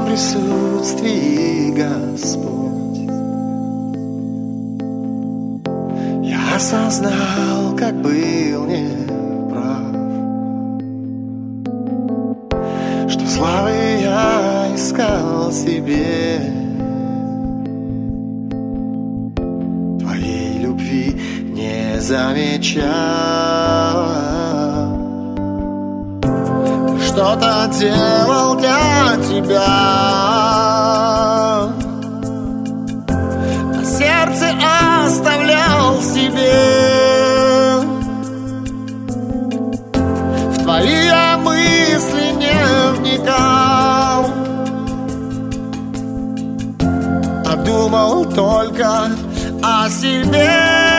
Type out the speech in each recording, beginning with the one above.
присутствии, Господь, я осознал, как был неправ, что славы я искал себе, твоей любви не замечал. Что-то делал для тебя, а сердце оставлял себе. В твои я мысли не вникал, а думал только о себе.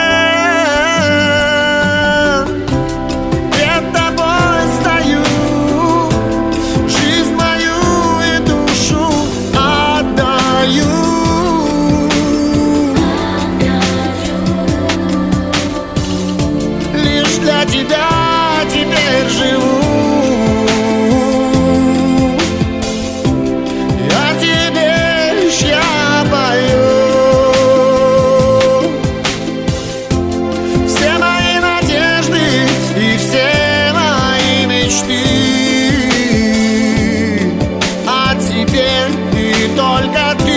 Для тебя теперь живу, а тебе лишь я пою. Все мои надежды и все мои мечты, а теперь и только ты.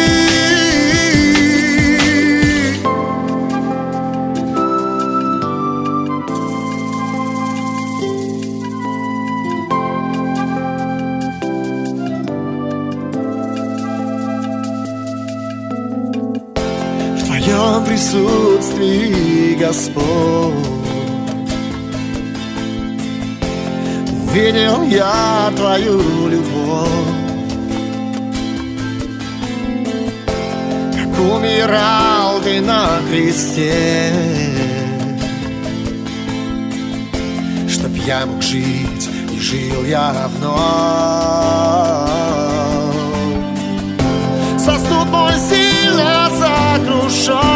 В твоем присутствии, Господь, увидел я твою любовь, как умирал ты на кресте, чтоб я мог жить, и жил я вновь. Сосуд мой сильно сокрушен,